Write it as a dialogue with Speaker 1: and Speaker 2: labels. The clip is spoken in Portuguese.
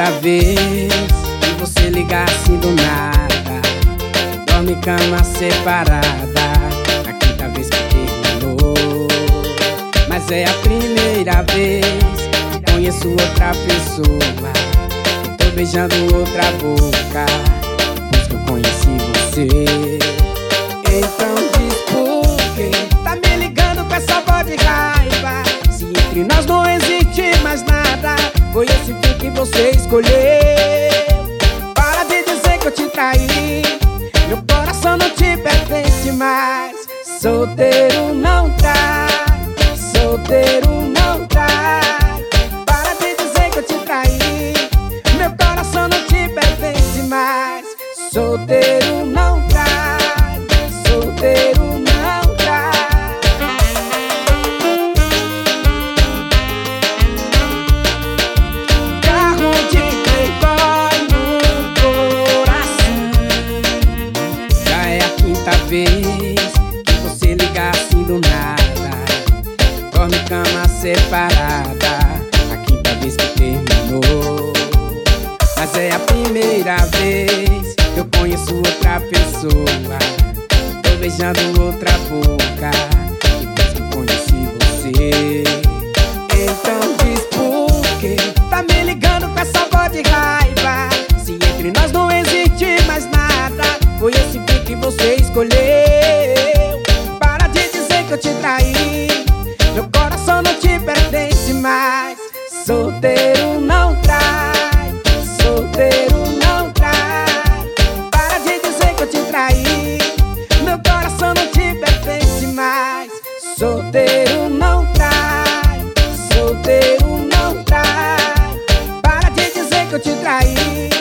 Speaker 1: quinta vez que você liga assim do nada. Dorme em cama separada. A quinta vez que terminou. Mas é a primeira vez que conheço outra pessoa. Tô beijando outra boca depois que eu conheci você. Então diz por que tá me ligando com essa voz de raiva, se entre nós não existe mais nada. Foi esse fim que você escolheu. Para de dizer que eu te traí. Meu coração não te pertence mais. Solteiro não trai, solteiro não trai. Para de dizer que eu te traí. Meu coração não te pertence mais. Solteiro não trai, solteiro não trai. Carro de playboy no coração. Já é a quinta vez que você liga assim do nada. Dorme em cama separada. A quinta vez que terminou. Mas é a primeira vez que eu conheço outra pessoa. Tô beijando outra boca depois que eu conheci você. Então diz por que tá me ligando com essa voz de raiva, se entre nós não existe mais nada. Foi esse fim que você escolheu. Para de dizer que eu te traí. Meu coração não te pertence mais. Solteiro não trai, solteiro não trai. Para de dizer que eu te traí. Meu coração não te pertence mais. Solteiro não trai, solteiro não trai. Para de dizer que eu te traí.